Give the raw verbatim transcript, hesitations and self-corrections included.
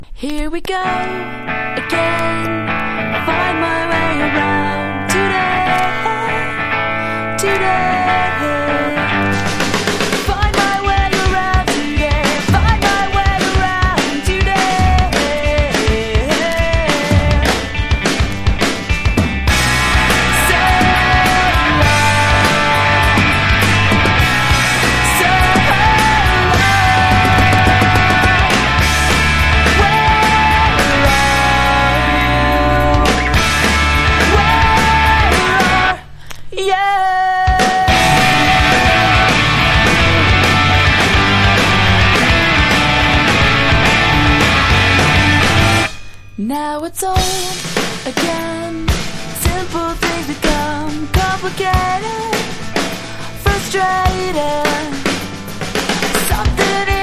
Here we go again. I'll find my way around today, today. Find my way around today. Find my way around today. So long, so now it's all again. Simple things become complicated, frustrated. Something